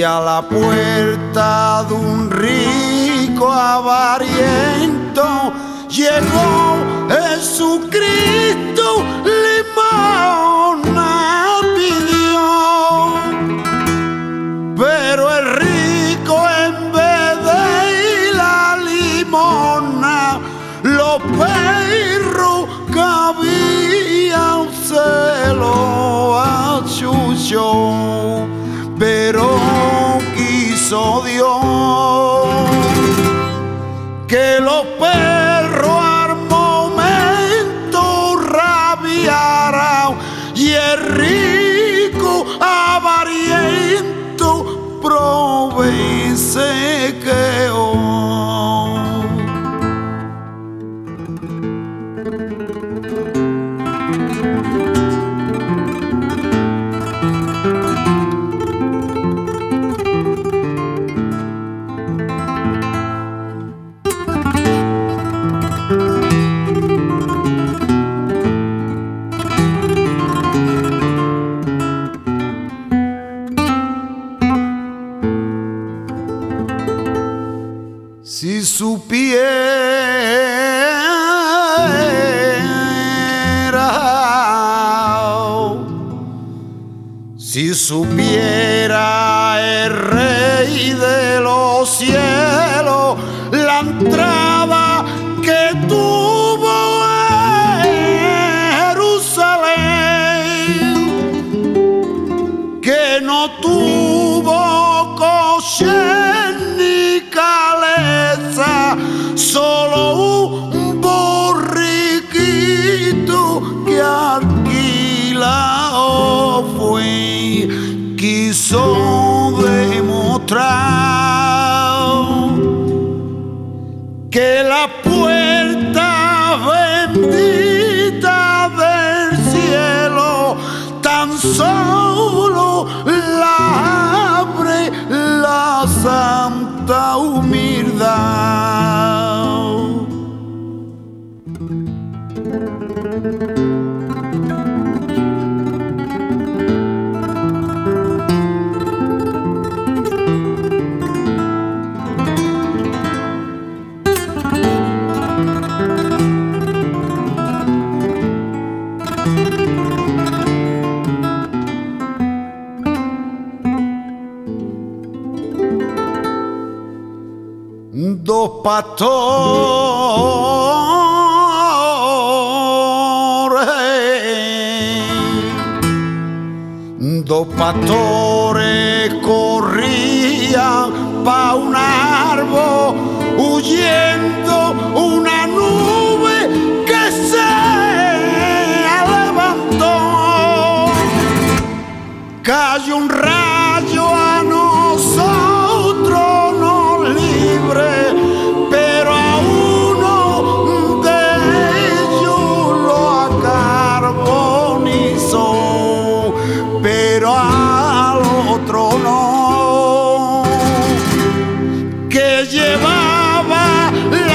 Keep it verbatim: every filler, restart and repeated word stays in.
y a la puerta de un rico avariento llegó Jesucristo, limosna pidió, pero el rico en vez de la limosna, los perros que habían se lo achuchó. Pero quiso Dios que los perros al momento rabiaran y el rico avariento prove y se quedó. Si supiera, si supiera el Rey de los cielos la entrada que tuvo Jerusalén, que no tuvo coche ni caleza, solo un borriquito que alquilado fue. Quiso demostrar que la puerta bendita del cielo tan solo la abre la santa humildad. Dos pastores, dos pastores corrían pa' un árbol huyendo una nube que se levantó. Cayó un rayo a nosotros nos libre, pero a uno de ellos lo acarbonizó, pero al otro no, que llevaba la